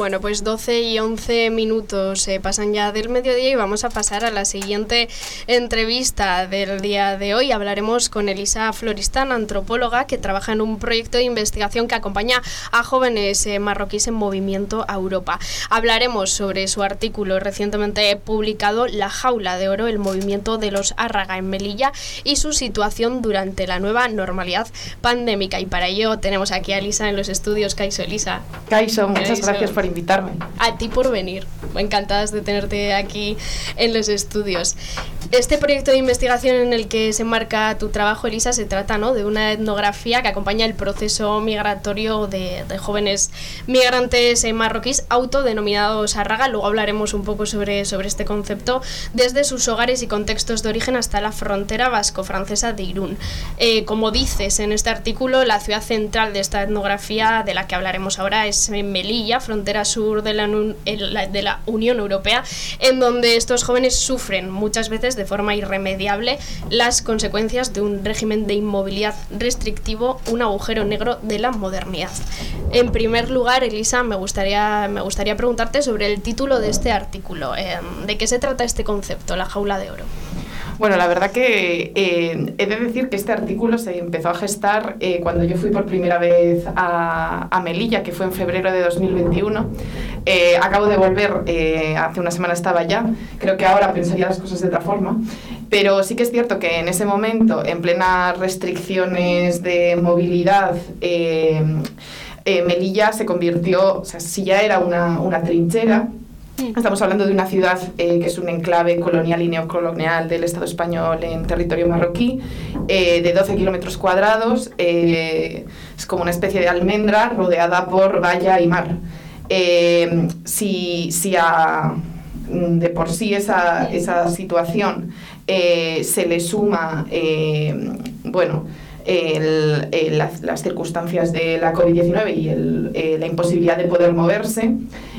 Bueno, pues 12 y 11 minutos pasan ya del mediodía y vamos a pasar a la siguiente entrevista del día de hoy. Hablaremos con Elisa Floristán, antropóloga que trabaja en un proyecto de investigación que acompaña a jóvenes marroquíes en movimiento a Europa. Hablaremos sobre su artículo recientemente publicado La jaula de oro, el movimiento de los Arraga en Melilla y su situación durante la nueva normalidad pandémica. Y para ello tenemos aquí a Elisa en los estudios. Kaixo, Elisa. Kaixo, muchas gracias por invitarme. A ti por venir. Encantadas de tenerte aquí en los estudios. Este proyecto de investigación en el que se enmarca tu trabajo, Elisa, se trata, ¿no?, de una etnografía que acompaña el proceso migratorio de jóvenes migrantes marroquíes autodenominados Arraga. Luego hablaremos un poco sobre este concepto, desde sus hogares y contextos de origen hasta la frontera vasco-francesa de Irún. Como dices en este artículo, la ciudad central de esta etnografía de la que hablaremos ahora es Melilla, frontera sur de la Unión Europea, en donde estos jóvenes sufren muchas veces de forma irremediable las consecuencias de un régimen de inmovilidad restrictivo, un agujero negro de la modernidad. En primer lugar, Elisa, me gustaría preguntarte sobre el título de este artículo. ¿De qué se trata este concepto, la jaula de oro? Bueno, la verdad que he de decir que este artículo se empezó a gestar cuando yo fui por primera vez a Melilla, que fue en febrero de 2021. Acabo de volver, hace una semana estaba allá. Creo que ahora pensaría las cosas de otra forma. Pero sí que es cierto que en ese momento, en plenas restricciones de movilidad, Melilla se convirtió, o sea, si ya era una trinchera. Estamos hablando de una ciudad que es un enclave colonial y neocolonial del Estado español en territorio marroquí, de 12 kilómetros cuadrados, es como una especie de almendra rodeada por valla y mar. Si de por sí esa situación se le suma, las circunstancias de la COVID-19 y la imposibilidad de poder moverse,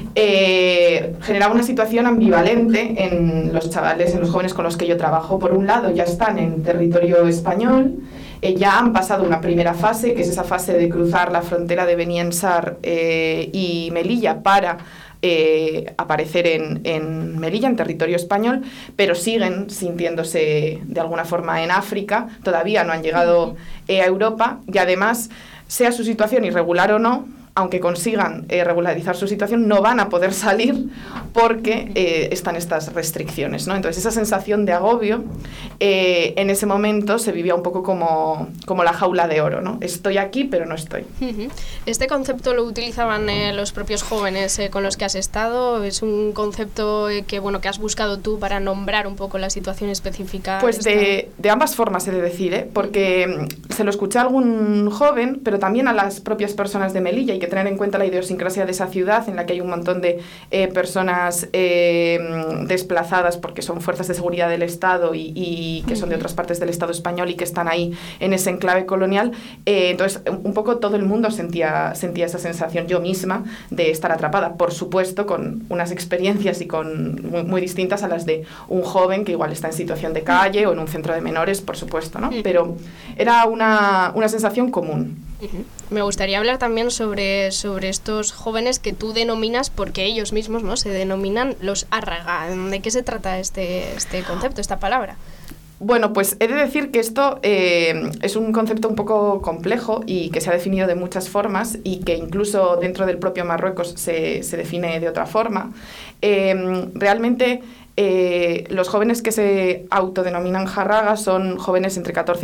generaba una situación ambivalente en los chavales, en los jóvenes con los que yo trabajo. Por un lado, ya están en territorio español, ya han pasado una primera fase, que es esa fase de cruzar la frontera de Beniensar y Melilla para aparecer en Melilla, en territorio español, pero siguen sintiéndose de alguna forma en África, todavía no han llegado a Europa, y además, sea su situación irregular o no, aunque consigan regularizar su situación, no van a poder salir porque están estas restricciones, ¿no? Entonces, esa sensación de agobio en ese momento se vivía un poco como la jaula de oro, ¿no? Estoy aquí, pero no estoy. ¿Este concepto lo utilizaban los propios jóvenes con los que has estado? ¿Es un concepto que has buscado tú para nombrar un poco la situación específica? Pues de ambas formas, he de decir, porque se lo escuché a algún joven, pero también a las propias personas de Melilla. Hay que tener en cuenta la idiosincrasia de esa ciudad, en la que hay un montón de personas desplazadas porque son fuerzas de seguridad del Estado y que son de otras partes del Estado español y que están ahí en ese enclave colonial. Entonces, un poco todo el mundo sentía esa sensación, yo misma, de estar atrapada, por supuesto, con unas experiencias y muy distintas a las de un joven que igual está en situación de calle o en un centro de menores, por supuesto, ¿no? Pero era una sensación común. Me gustaría hablar también sobre estos jóvenes que tú denominas, porque ellos mismos, ¿no?, se denominan los Arraga. ¿De qué se trata este concepto, esta palabra? Bueno, pues he de decir que esto es un concepto un poco complejo y que se ha definido de muchas formas y que incluso dentro del propio Marruecos se define de otra forma. Realmente los jóvenes que se autodenominan Arraga son jóvenes entre 14 y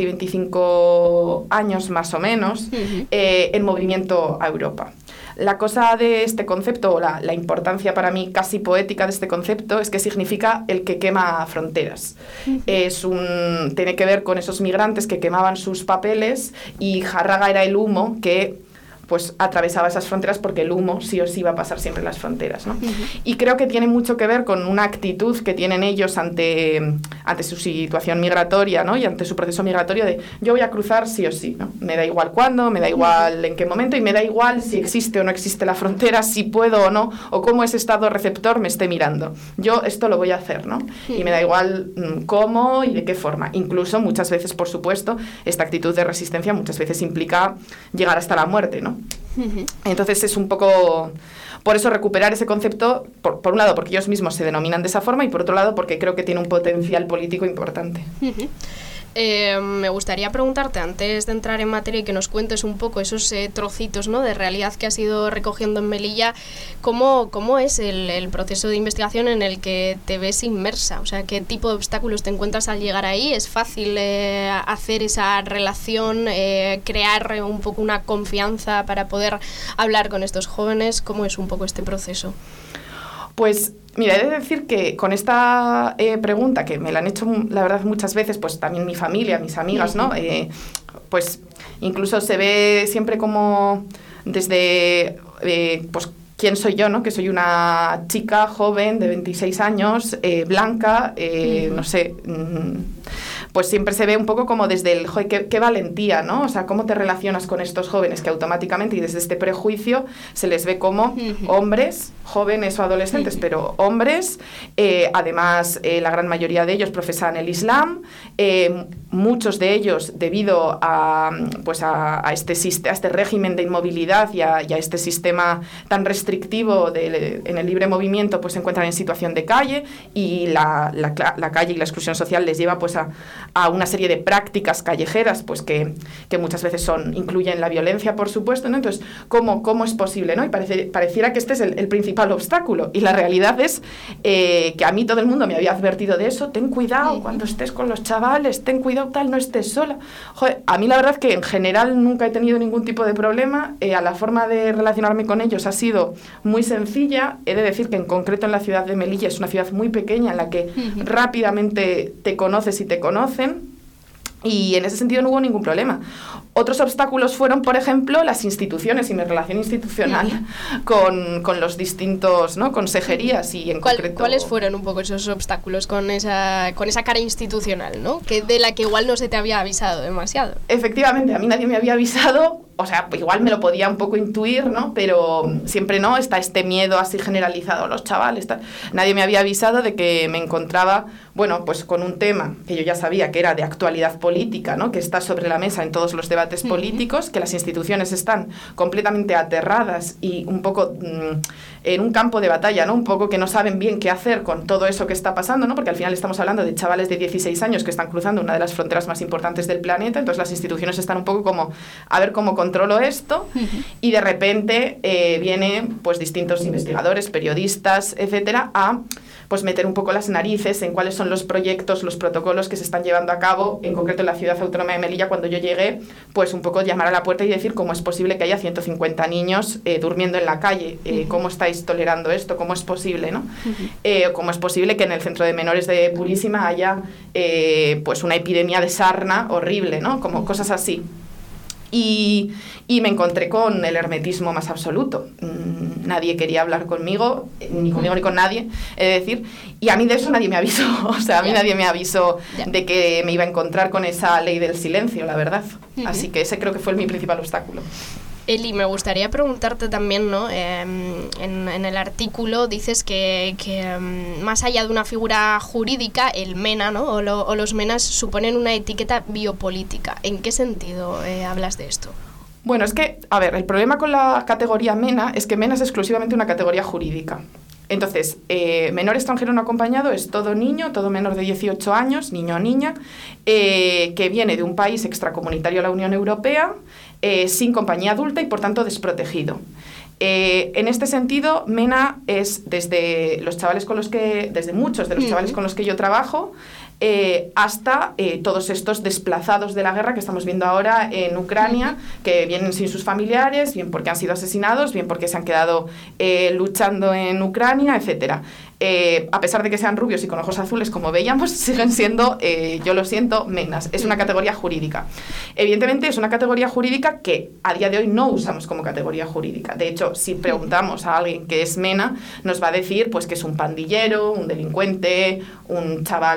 25 años más o menos, en movimiento a Europa. La cosa de este concepto, o la importancia para mí casi poética de este concepto, es que significa el que quema fronteras. Tiene que ver con esos migrantes que quemaban sus papeles, y Arraga era el humo que pues atravesaba esas fronteras, porque el humo sí o sí va a pasar siempre las fronteras, ¿no? Y creo que tiene mucho que ver con una actitud que tienen ellos ante su situación migratoria, ¿no? Y ante su proceso migratorio de yo voy a cruzar sí o sí, ¿no? Me da igual cuándo, me da igual en qué momento, y me da igual si existe o no existe la frontera, si puedo o no, o cómo ese estado receptor me esté mirando. Yo esto lo voy a hacer, ¿no? Y me da igual cómo y de qué forma. Incluso muchas veces, por supuesto, esta actitud de resistencia muchas veces implica llegar hasta la muerte, ¿no? Entonces es un poco por eso recuperar ese concepto, por un lado porque ellos mismos se denominan de esa forma y por otro lado porque creo que tiene un potencial político importante. Me gustaría preguntarte, antes de entrar en materia y que nos cuentes un poco esos trocitos, ¿no?, de realidad que has ido recogiendo en Melilla, ¿cómo es el proceso de investigación en el que te ves inmersa? O sea, ¿qué tipo de obstáculos te encuentras al llegar ahí? ¿Es fácil hacer esa relación, crear un poco una confianza para poder hablar con estos jóvenes? ¿Cómo es un poco este proceso? Pues mira, he de decir que con esta pregunta, que me la han hecho la verdad muchas veces, pues también mi familia, mis amigas, ¿no? Pues incluso se ve siempre como desde, pues, ¿quién soy yo, no? Que soy una chica joven de 26 años, blanca, no sé, pues siempre se ve un poco como desde el, joder, qué valentía, ¿no? O sea, cómo te relacionas con estos jóvenes que automáticamente y desde este prejuicio se les ve como hombres, jóvenes o adolescentes, pero hombres, además la gran mayoría de ellos profesan el Islam, muchos de ellos debido a este régimen de inmovilidad y a este sistema tan restrictivo en el libre movimiento, pues se encuentran en situación de calle y la calle y la exclusión social les lleva pues a una serie de prácticas callejeras pues que muchas veces incluyen la violencia, por supuesto, ¿no? Entonces, ¿cómo es posible, ¿no? Y pareciera que este es el principal obstáculo, y la realidad es que a mí todo el mundo me había advertido de eso: ten cuidado cuando estés con los chavales, ten cuidado tal, no estés sola. Joder, a mí la verdad es que en general nunca he tenido ningún tipo de problema, a la forma de relacionarme con ellos ha sido muy sencilla. He de decir que en concreto en la ciudad de Melilla es una ciudad muy pequeña en la que rápidamente te conoces y te conocen, y en ese sentido no hubo ningún problema. Otros obstáculos fueron, por ejemplo, las instituciones y mi relación institucional con los distintos, ¿no?, consejerías y en concreto... ¿Cuáles fueron un poco esos obstáculos con esa cara institucional, ¿no?, que de la que igual no se te había avisado demasiado? Efectivamente, a mí nadie me había avisado, o sea, igual me lo podía un poco intuir, ¿no?, pero siempre no, está este miedo así generalizado a los chavales, tal. Nadie me había avisado de que me encontraba, bueno, pues con un tema que yo ya sabía que era de actualidad política, ¿no?, que está sobre la mesa en todos los debates políticos, que las instituciones están completamente aterradas y un poco en un campo de batalla, ¿no?, un poco que no saben bien qué hacer con todo eso que está pasando, ¿no?, porque al final estamos hablando de chavales de 16 años que están cruzando una de las fronteras más importantes del planeta. Entonces las instituciones están un poco como, a ver cómo controlo esto, y de repente vienen pues distintos investigadores, periodistas, etcétera, a pues meter un poco las narices en cuáles son los proyectos, los protocolos que se están llevando a cabo, en concreto en la ciudad autónoma de Melilla. Cuando yo llegué, pues un poco llamar a la puerta y decir cómo es posible que haya 150 niños durmiendo en la calle, cómo estáis tolerando esto, cómo es posible, ¿no? Cómo es posible que en el centro de menores de Purísima haya pues una epidemia de sarna horrible, ¿no? Como cosas así. Y me encontré con el hermetismo más absoluto. Nadie quería hablar conmigo, ni conmigo ni con nadie, es decir, y a mí de eso nadie me avisó. O sea, a mí nadie me avisó de que me iba a encontrar con esa ley del silencio, la verdad. Así que ese creo que fue mi principal obstáculo. Eli, me gustaría preguntarte también, ¿no? En el artículo dices que más allá de una figura jurídica, el MENA, ¿no?, o los MENAs suponen una etiqueta biopolítica. ¿En qué sentido hablas de esto? Bueno, es que, a ver, el problema con la categoría MENA es que MENA es exclusivamente una categoría jurídica. Entonces, menor extranjero no acompañado es todo niño, todo menor de 18 años, niño o niña, que viene de un país extracomunitario a la Unión Europea, sin compañía adulta y por tanto desprotegido. En este sentido, MENA es desde muchos de los chavales con los que yo trabajo, hasta todos estos desplazados de la guerra que estamos viendo ahora en Ucrania, que vienen sin sus familiares, bien porque han sido asesinados, bien porque se han quedado luchando en Ucrania, etcétera. A pesar de que sean rubios y con ojos azules, como veíamos, siguen siendo, yo lo siento, MENAs. Es una categoría jurídica. Evidentemente es una categoría jurídica que a día de hoy no usamos como categoría jurídica. De hecho, si preguntamos a alguien que es MENA, nos va a decir pues que es un pandillero, un delincuente, un chaval marroquí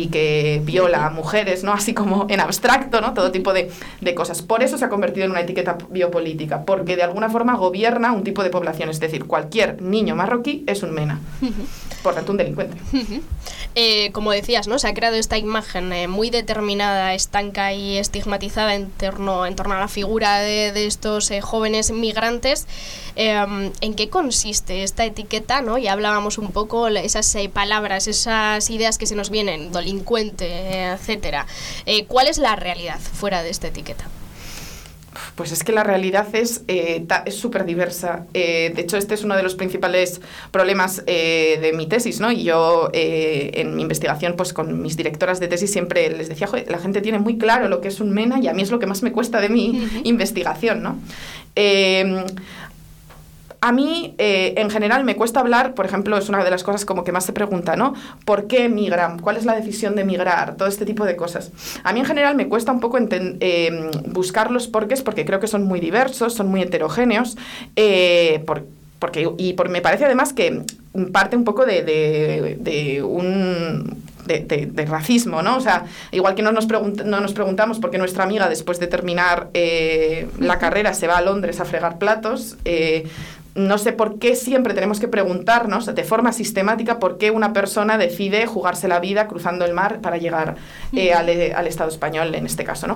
y que viola a mujeres, ¿no? Así como en abstracto, ¿no? Todo tipo de cosas. Por eso se ha convertido en una etiqueta biopolítica, porque de alguna forma gobierna un tipo de población, es decir, cualquier niño marroquí es un MENA, por tanto un delincuente. Como decías, ¿no? Se ha creado esta imagen muy determinada, estanca y estigmatizada en torno a la figura de estos jóvenes migrantes. ¿En qué consiste esta etiqueta, ¿no? Ya hablábamos un poco esas palabras, esas ideas que se nos vienen, delincuente, etcétera. ¿Cuál es la realidad fuera de esta etiqueta? Pues es que la realidad es súper diversa. De hecho, este es uno de los principales problemas de mi tesis, ¿no? Y yo, en mi investigación, pues con mis directoras de tesis siempre les decía, joder, la gente tiene muy claro lo que es un MENA y a mí es lo que más me cuesta de mi investigación, ¿no? A mí, en general, me cuesta hablar, por ejemplo, es una de las cosas como que más se pregunta, ¿no? ¿Por qué migran? ¿Cuál es la decisión de migrar? Todo este tipo de cosas. A mí, en general, me cuesta un poco buscar los porqués, porque creo que son muy diversos, son muy heterogéneos, me parece además que parte un poco de racismo, ¿no? O sea, igual que no nos preguntamos por qué nuestra amiga, después de terminar la carrera, se va a Londres a fregar platos, no sé por qué siempre tenemos que preguntarnos de forma sistemática por qué una persona decide jugarse la vida cruzando el mar para llegar al Estado español, en este caso, ¿no?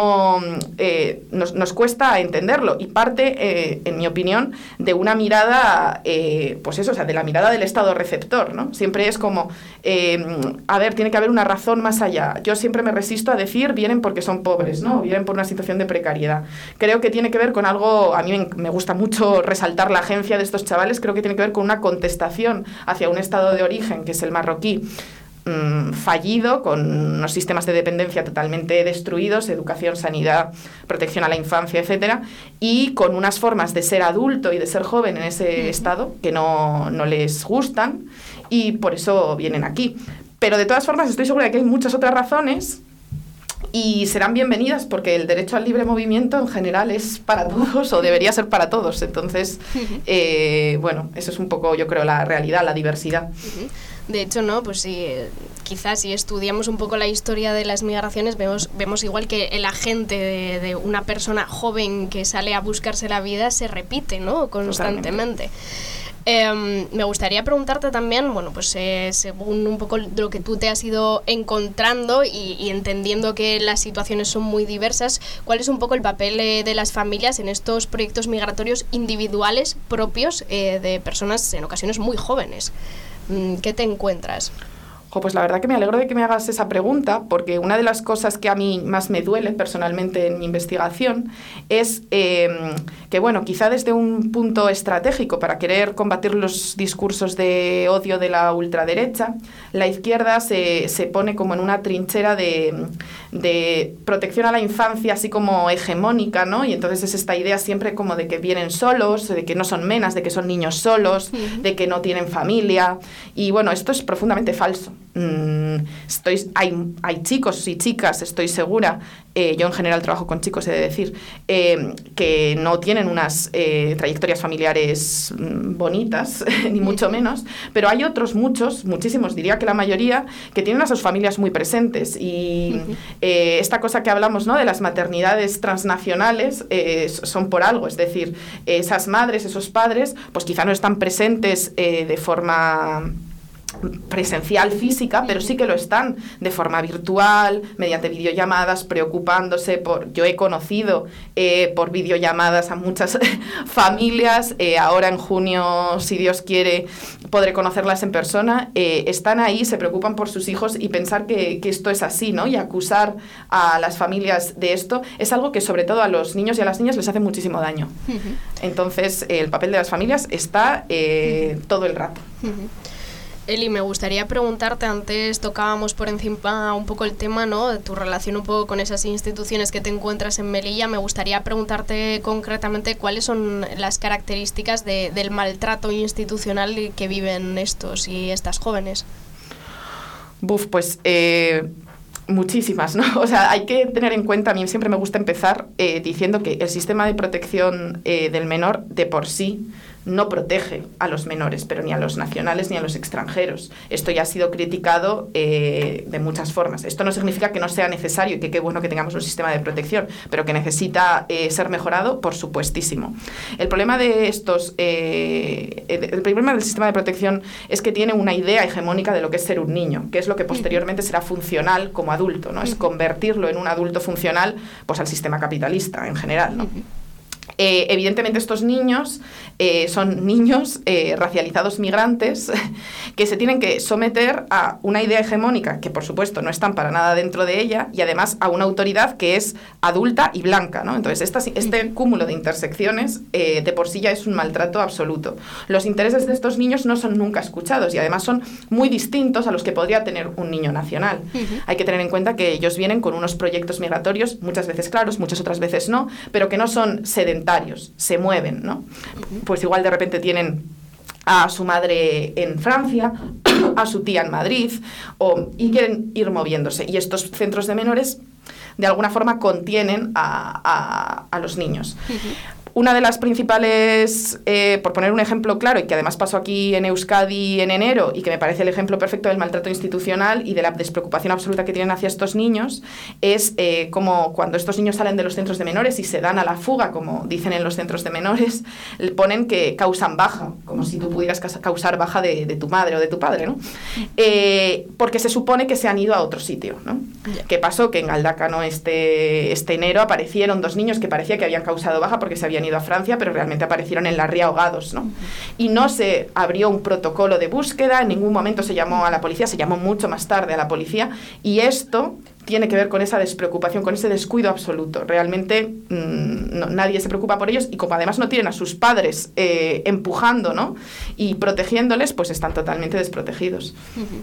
Nos cuesta entenderlo y parte, en mi opinión, de una mirada, pues eso, o sea, de la mirada del Estado receptor, ¿no? Siempre es como, a ver, tiene que haber una razón más allá. Yo siempre me resisto a decir vienen porque son pobres, ¿no? Vienen por una situación de precariedad. Creo que tiene que ver con algo, a mí me gusta mucho resaltar la agencia de estos chavales, creo que tiene que ver con una contestación hacia un estado de origen, que es el marroquí, fallido, con unos sistemas de dependencia totalmente destruidos, educación, sanidad, protección a la infancia, etcétera, y con unas formas de ser adulto y de ser joven en ese estado que no les gustan, y por eso vienen aquí. Pero de todas formas estoy segura de que hay muchas otras razones y serán bienvenidas, porque el derecho al libre movimiento en general es para todos, o debería ser para todos. Entonces, bueno, eso es un poco, yo creo, la realidad, la diversidad. De hecho, ¿no? Pues sí, quizás si estudiamos un poco la historia de las migraciones, vemos igual que el agente de una persona joven que sale a buscarse la vida se repite, ¿no? Constantemente. Me gustaría preguntarte también, bueno, pues según un poco lo que tú te has ido encontrando y entendiendo que las situaciones son muy diversas, ¿cuál es un poco el papel de las familias en estos proyectos migratorios individuales propios de personas en ocasiones muy jóvenes? ¿Qué te encuentras? Pues la verdad que me alegro de que me hagas esa pregunta, porque una de las cosas que a mí más me duele personalmente en mi investigación es que, bueno, quizá desde un punto estratégico para querer combatir los discursos de odio de la ultraderecha, la izquierda se pone como en una trinchera de protección a la infancia así como hegemónica, ¿no? Y entonces es esta idea siempre como de que vienen solos, de que no son menas, de que son niños solos, de que no tienen familia. Y bueno, esto es profundamente falso. Hay chicos y chicas, estoy segura, yo en general trabajo con chicos, he de decir, que no tienen unas trayectorias familiares bonitas, ni mucho menos, pero hay otros muchísimos, diría que la mayoría, que tienen a sus familias muy presentes. Y esta cosa que hablamos, ¿no?, de las maternidades transnacionales, son por algo, es decir, esas madres, esos padres, pues quizá no están presentes de forma presencial física, pero sí que lo están de forma virtual, mediante videollamadas, preocupándose yo he conocido por videollamadas a muchas familias, ahora en junio, si Dios quiere, podré conocerlas en persona, están ahí, se preocupan por sus hijos, y pensar que esto es así, ¿no?, y acusar a las familias de esto es algo que sobre todo a los niños y a las niñas les hace muchísimo daño. Entonces, el papel de las familias está todo el rato. Eli, me gustaría preguntarte, antes tocábamos por encima un poco el tema, ¿no?, de tu relación un poco con esas instituciones que te encuentras en Melilla. Me gustaría preguntarte concretamente cuáles son las características del maltrato institucional que viven estos y estas jóvenes. Pues muchísimas, ¿no? O sea, hay que tener en cuenta, a mí siempre me gusta empezar diciendo que el sistema de protección del menor de por sí no protege a los menores, pero ni a los nacionales ni a los extranjeros. Esto ya ha sido criticado de muchas formas. Esto no significa que no sea necesario y que qué bueno que tengamos un sistema de protección, pero que necesita ser mejorado, por supuestísimo. El problema de el problema del sistema de protección es que tiene una idea hegemónica de lo que es ser un niño, que es lo que posteriormente será funcional como adulto, ¿no? Es convertirlo en un adulto funcional, pues al sistema capitalista en general, ¿no? Evidentemente estos niños son niños racializados migrantes que se tienen que someter a una idea hegemónica que por supuesto no están para nada dentro de ella y además a una autoridad que es adulta y blanca, ¿no? Entonces este cúmulo de intersecciones de por sí ya es un maltrato absoluto. Los intereses de estos niños no son nunca escuchados y además son muy distintos a los que podría tener un niño nacional. Hay que tener en cuenta que ellos vienen con unos proyectos migratorios muchas veces claros, muchas otras veces no, pero que no son sedentarios, se mueven, ¿no? Pues igual de repente tienen a su madre en Francia, a su tía en Madrid, y quieren ir moviéndose. Y estos centros de menores, de alguna forma, contienen a los niños. Una de las principales, por poner un ejemplo claro, y que además pasó aquí en Euskadi en enero, y que me parece el ejemplo perfecto del maltrato institucional y de la despreocupación absoluta que tienen hacia estos niños, es como cuando estos niños salen de los centros de menores y se dan a la fuga, como dicen en los centros de menores, ponen que causan baja, como si tú pudieras causar baja de tu madre o de tu padre, ¿no? Porque se supone que se han ido a otro sitio, ¿no? ¿Qué pasó? Que en Galdacano este enero aparecieron 2 niños que parecía que habían causado baja porque se habían ido a Francia, pero realmente aparecieron en la ría ahogados, ¿no? Y no se abrió un protocolo de búsqueda, en ningún momento se llamó a la policía, se llamó mucho más tarde a la policía, y esto tiene que ver con esa despreocupación, con ese descuido absoluto. Realmente nadie se preocupa por ellos y como además no tienen a sus padres empujando, ¿no? Y protegiéndoles, pues están totalmente desprotegidos.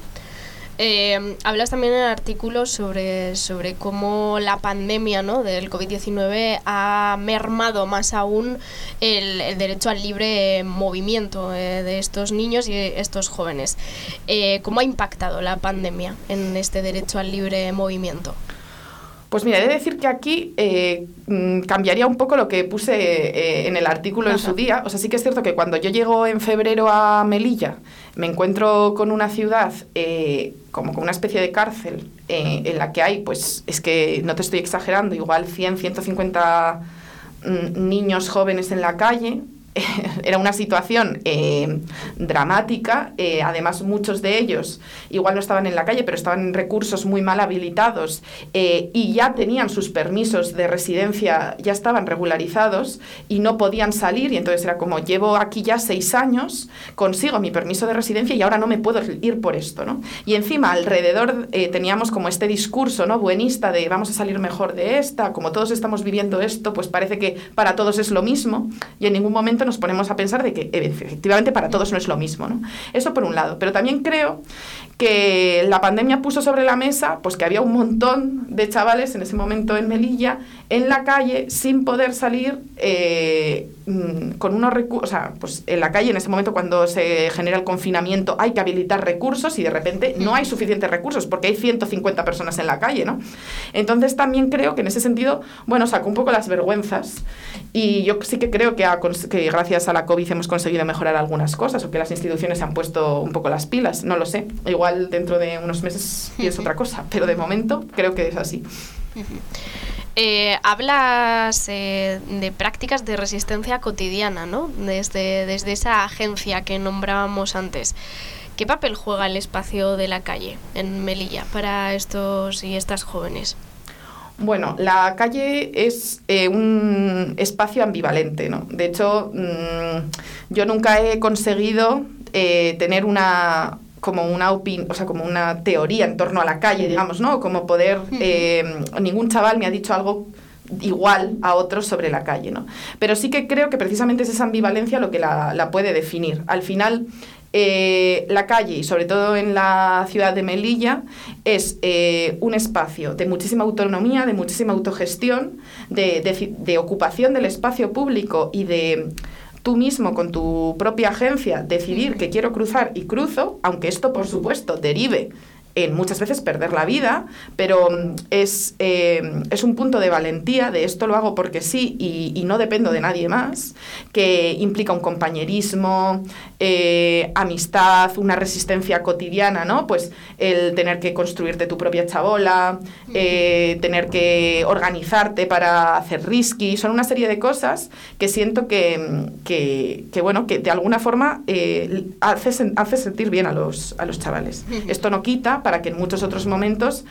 Hablas también en el artículo sobre cómo la pandemia, ¿no?, del COVID-19 ha mermado más aún el derecho al libre movimiento de estos niños y estos jóvenes. ¿Cómo ha impactado la pandemia en este derecho al libre movimiento? Pues mira, he de decir que aquí cambiaría un poco lo que puse en el artículo en su día. O sea, sí que es cierto que cuando yo llego en febrero a Melilla, me encuentro con una ciudad como con una especie de cárcel en la que hay, pues es que no te estoy exagerando, igual 100, 150 niños jóvenes en la calle. Era una situación dramática, además muchos de ellos igual no estaban en la calle, pero estaban en recursos muy mal habilitados y ya tenían sus permisos de residencia, ya estaban regularizados y no podían salir, y entonces era como, llevo aquí ya 6 años, consigo mi permiso de residencia y ahora no me puedo ir por esto, ¿no? Y encima alrededor teníamos como este discurso, ¿no?, buenista de vamos a salir mejor de esta, como todos estamos viviendo esto, pues parece que para todos es lo mismo, y en ningún momento nos ponemos a pensar de que efectivamente para todos no es lo mismo, ¿no? Eso por un lado, pero también creo que la pandemia puso sobre la mesa pues que había un montón de chavales en ese momento en Melilla en la calle sin poder salir con unos recursos, o sea, pues en la calle en ese momento cuando se genera el confinamiento hay que habilitar recursos y de repente no hay suficientes recursos porque hay 150 personas en la calle, ¿no? Entonces también creo que en ese sentido, bueno, sacó un poco las vergüenzas y yo sí que creo que gracias a la COVID hemos conseguido mejorar algunas cosas o que las instituciones se han puesto un poco las pilas, no lo sé, igual dentro de unos meses pienso otra cosa, pero de momento creo que es así. Hablas de prácticas de resistencia cotidiana, ¿no? Desde esa agencia que nombrábamos antes. ¿Qué papel juega el espacio de la calle en Melilla para estos y estas jóvenes? Bueno, la calle es un espacio ambivalente, ¿no? De hecho, yo nunca he conseguido tener como una teoría en torno a la calle, digamos, ¿no? Como poder... ningún chaval me ha dicho algo igual a otros sobre la calle, ¿no? Pero sí que creo que precisamente es esa ambivalencia lo que la puede definir. Al final... la calle, y sobre todo en la ciudad de Melilla, es un espacio de muchísima autonomía, de muchísima autogestión, de ocupación del espacio público y de tú mismo con tu propia agencia decidir que quiero cruzar y cruzo, aunque esto por supuesto derive en muchas veces perder la vida, pero es un punto de valentía, de esto lo hago porque sí y no dependo de nadie más, que implica un compañerismo, amistad, una resistencia cotidiana, ¿no? Pues el tener que construirte tu propia chabola, tener que organizarte para hacer risky, son una serie de cosas que siento que bueno, que de alguna forma hace sentir bien a los chavales. Esto no quita para que en muchos otros momentos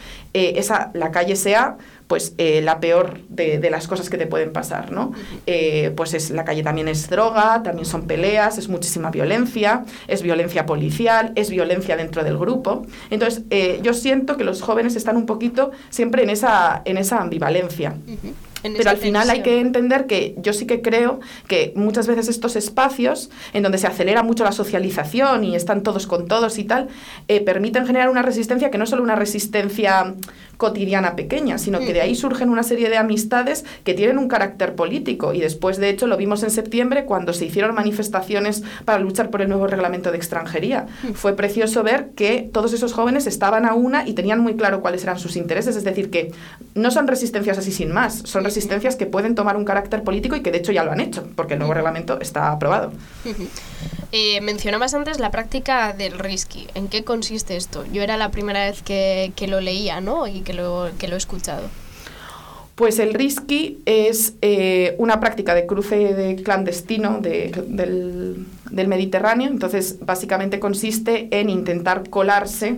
la calle sea pues la peor de las cosas que te pueden pasar, ¿no? Pues la calle también es droga, también son peleas, es muchísima violencia, es violencia policial, es violencia dentro del grupo. Entonces, yo siento que los jóvenes están un poquito siempre en esa ambivalencia. Pero al final hay que entender que yo sí que creo que muchas veces estos espacios en donde se acelera mucho la socialización y están todos con todos y tal, permiten generar una resistencia que no es solo una resistencia cotidiana pequeña, sino que de ahí surgen una serie de amistades que tienen un carácter político. Y después, de hecho, lo vimos en septiembre cuando se hicieron manifestaciones para luchar por el nuevo reglamento de extranjería. Fue precioso ver que todos esos jóvenes estaban a una y tenían muy claro cuáles eran sus intereses. Es decir, que no son resistencias así sin más, son resistencias que pueden tomar un carácter político y que de hecho ya lo han hecho, porque el nuevo reglamento está aprobado. Mencionabas antes la práctica del risky. ¿En qué consiste esto? Yo era la primera vez que lo leía, ¿no? Y que lo he escuchado. Pues el risky es una práctica de cruce clandestino del Mediterráneo. Entonces, básicamente consiste en intentar colarse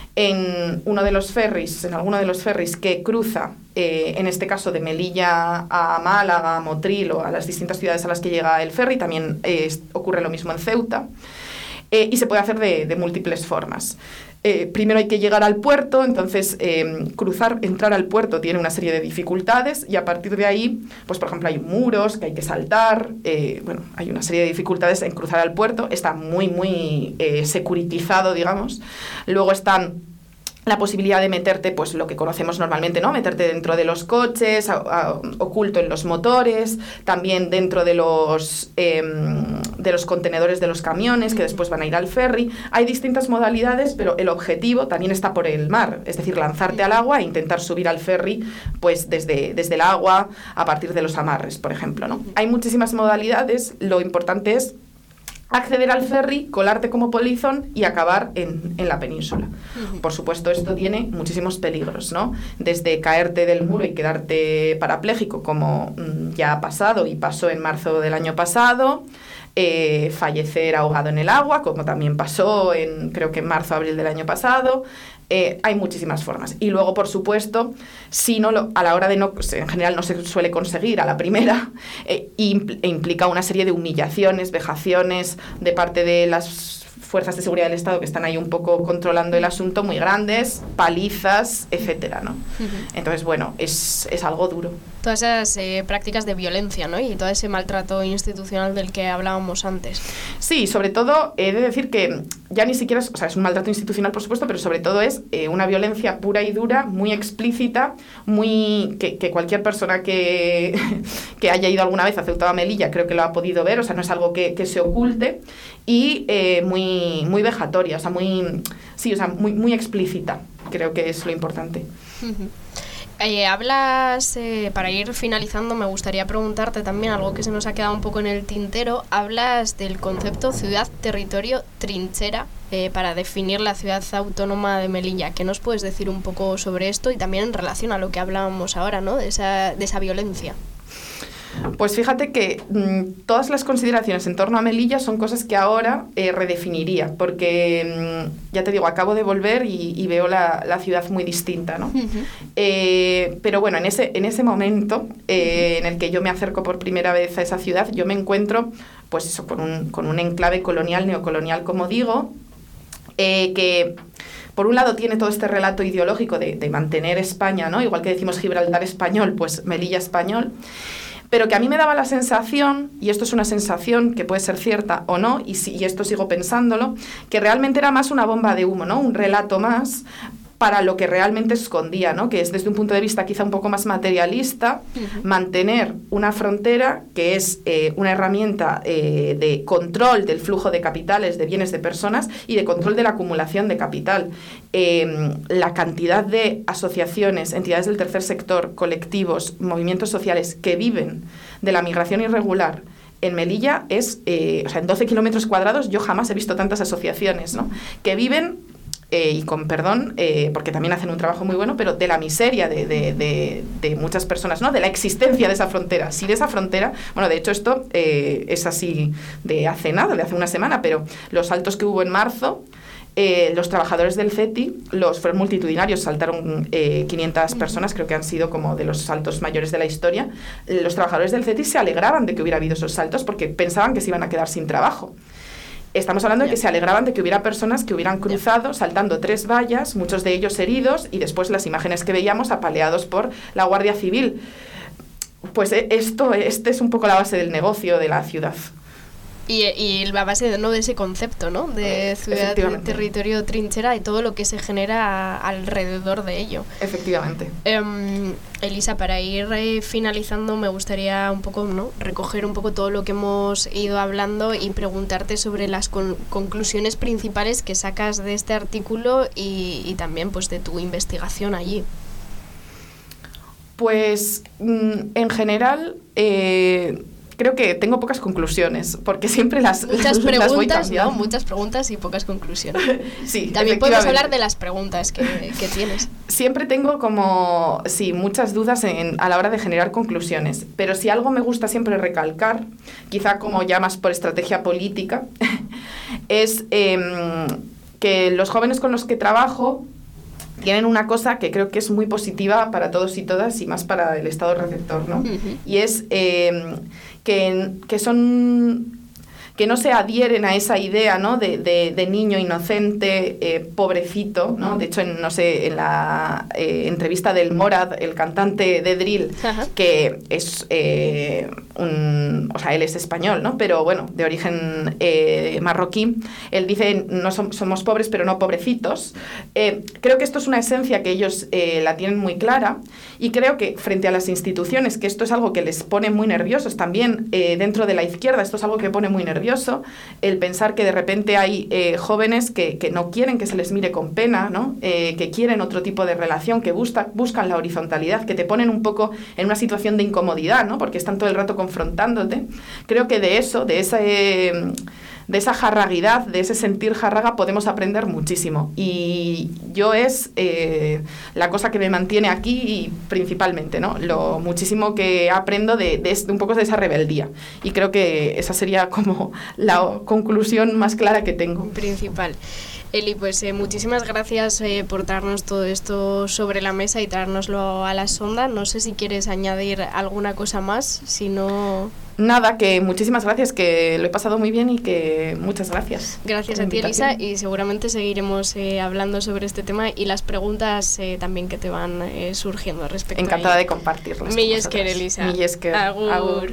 en alguno de los ferries que cruza, en este caso de Melilla a Málaga, a Motril o a las distintas ciudades a las que llega el ferry. También ocurre lo mismo en Ceuta, y se puede hacer de múltiples formas. Primero hay que llegar al puerto, entonces entrar al puerto tiene una serie de dificultades y a partir de ahí, pues por ejemplo hay muros que hay que saltar, hay una serie de dificultades en cruzar al puerto, está muy securitizado, digamos. Luego están la posibilidad de meterte, pues lo que conocemos normalmente, ¿no? Meterte dentro de los coches, oculto en los motores, también dentro de los contenedores de los camiones que después van a ir al ferry. Hay distintas modalidades, pero el objetivo también está por el mar, es decir, lanzarte al agua e intentar subir al ferry pues desde el agua a partir de los amarres, por ejemplo, ¿no? Hay muchísimas modalidades, lo importante es acceder al ferry, colarte como polizón y acabar en la península. Por supuesto, esto tiene muchísimos peligros, ¿no? Desde caerte del muro y quedarte parapléjico, como ya ha pasado y pasó en marzo del año pasado, fallecer ahogado en el agua, como también pasó creo que en marzo o abril del año pasado. Hay muchísimas formas. Y luego, por supuesto, a la hora de en general no se suele conseguir a la primera, implica una serie de humillaciones, vejaciones de parte de las fuerzas de seguridad del Estado que están ahí un poco controlando el asunto, muy grandes, palizas, etcétera, ¿no? Entonces, bueno, es algo duro. Todas esas prácticas de violencia, ¿no? Y todo ese maltrato institucional del que hablábamos antes. Sí, sobre todo, he de decir que ya ni siquiera es un maltrato institucional, por supuesto, pero sobre todo es una violencia pura y dura, muy explícita, que cualquier persona que haya ido alguna vez a Ceuta o a Melilla creo que lo ha podido ver, o sea, no es algo que se oculte, y muy vejatoria, o sea, muy explícita, creo que es lo importante. Hablas, para ir finalizando, me gustaría preguntarte también algo que se nos ha quedado un poco en el tintero. Hablas del concepto ciudad, territorio, trinchera para definir la ciudad autónoma de Melilla. ¿Qué nos puedes decir un poco sobre esto y también en relación a lo que hablábamos ahora, ¿no? de esa violencia? Pues fíjate que todas las consideraciones en torno a Melilla son cosas que ahora redefiniría, porque ya te digo, acabo de volver y veo la ciudad muy distinta, ¿no? Pero bueno, en ese momento en el que yo me acerco por primera vez a esa ciudad, yo me encuentro pues eso, con un enclave colonial, neocolonial, como digo, que por un lado tiene todo este relato ideológico de mantener España, ¿no? Igual que decimos Gibraltar español, pues Melilla español, pero que a mí me daba la sensación, y esto es una sensación que puede ser cierta o no, y esto sigo pensándolo, que realmente era más una bomba de humo, ¿no? Un relato más para lo que realmente escondía, ¿no? Que es desde un punto de vista quizá un poco más materialista, mantener una frontera que es una herramienta de control del flujo de capitales, de bienes, de personas y de control de la acumulación de capital. La cantidad de asociaciones, entidades del tercer sector, colectivos, movimientos sociales que viven de la migración irregular en Melilla es, o sea, en 12 kilómetros cuadrados yo jamás he visto tantas asociaciones, ¿no? Que viven y con perdón, porque también hacen un trabajo muy bueno, pero de la miseria de muchas personas, ¿no? De la existencia de esa frontera. Sin esa frontera, bueno, de hecho esto es así de hace nada, de hace una semana, pero los saltos que hubo en marzo, los trabajadores del CETI, fueron multitudinarios, saltaron 500 personas, creo que han sido como de los saltos mayores de la historia. Los trabajadores del CETI se alegraban de que hubiera habido esos saltos porque pensaban que se iban a quedar sin trabajo. Estamos hablando de que se alegraban de que hubiera personas que hubieran cruzado saltando 3 vallas, muchos de ellos heridos, y después las imágenes que veíamos apaleados por la Guardia Civil. Pues este es un poco la base del negocio de la ciudad. Y la base de ese concepto, ¿no? De ciudad, de territorio, trinchera y todo lo que se genera alrededor de ello. Efectivamente. Elisa, para ir finalizando, me gustaría un poco, ¿no? Recoger un poco todo lo que hemos ido hablando y preguntarte sobre las conclusiones principales que sacas de este artículo y también pues de tu investigación allí. Pues en general creo que tengo pocas conclusiones, porque siempre las voy cambiando. ¿No? Muchas preguntas y pocas conclusiones. Sí, también podemos hablar de las preguntas que tienes. Siempre tengo como, sí, muchas dudas a la hora de generar conclusiones, pero si algo me gusta siempre recalcar, quizá como ya más por estrategia política, es que los jóvenes con los que trabajo tienen una cosa que creo que es muy positiva para todos y todas y más para el Estado receptor, ¿no? Uh-huh. Y es que no se adhieren a esa idea, ¿no? de niño inocente, pobrecito, ¿no? De hecho, en la entrevista del Morad, el cantante de drill, uh-huh, que es o sea, él es español, ¿no? Pero bueno, de origen marroquí, él dice, no somos pobres, pero no pobrecitos. Creo que esto es una esencia que ellos la tienen muy clara, y creo que frente a las instituciones, que esto es algo que les pone muy nerviosos también, dentro de la izquierda, esto es algo que pone muy nervioso, el pensar que de repente hay jóvenes que no quieren que se les mire con pena, ¿no? Que quieren otro tipo de relación, que buscan la horizontalidad, que te ponen un poco en una situación de incomodidad, ¿no? Porque están todo el rato confrontándote. Creo que de esa jarraguidad, de ese sentir jarraga, podemos aprender muchísimo. Y yo es la cosa que me mantiene aquí principalmente, ¿no? Lo muchísimo que aprendo de un poco de esa rebeldía. Y creo que esa sería como la conclusión más clara que tengo. Principal. Eli, pues muchísimas gracias por darnos todo esto sobre la mesa y traérnoslo a la sonda. No sé si quieres añadir alguna cosa más, si no... Nada, que muchísimas gracias, que lo he pasado muy bien y que muchas gracias. Gracias a ti, Elisa, y seguramente seguiremos hablando sobre este tema y las preguntas también que te van surgiendo respecto Encantada a de compartirlas. Mil esker, Elisa. Mil esker. Agur. Agur.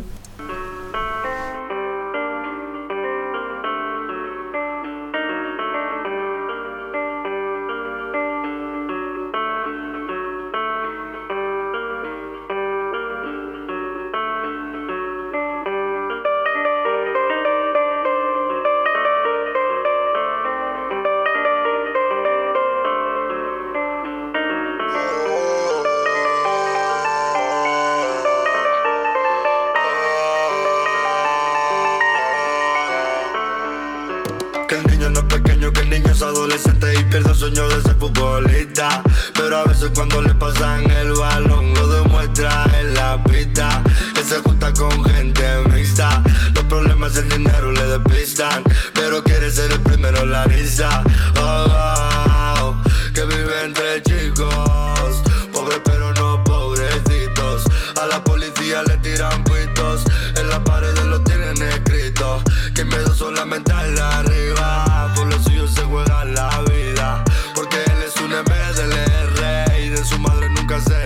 Adolescente y pierde el sueño de ser futbolista, pero a veces cuando le pasan el balón lo demuestra en la pista. Que se junta con gente mixta, los problemas el dinero le despistan, pero quiere ser el primero en la lista. Oh, que vive entre chicos, pobres pero no pobrecitos. A la policía le tiran pitos, en las paredes lo tienen escrito. Que miedo solamente al arriba, por lo suyo se juega la vida, porque él es un MDLR y de su madre nunca se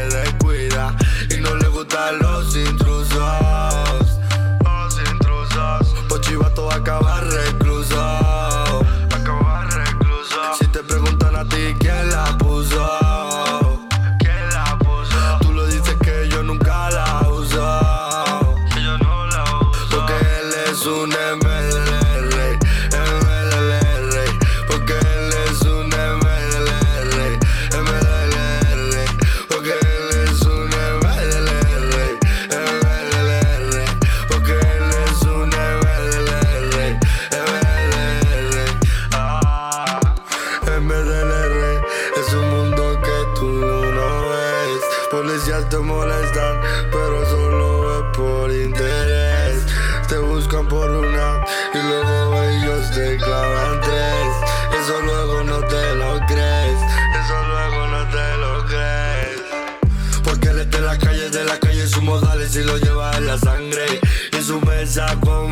caricias te molestan, pero solo es por interés. Te buscan por una y luego ellos te clavan tres. Eso luego no te lo crees, eso luego no te lo crees. Porque eres de la calle, sus modales y lo lleva en la sangre. Y en su mesa con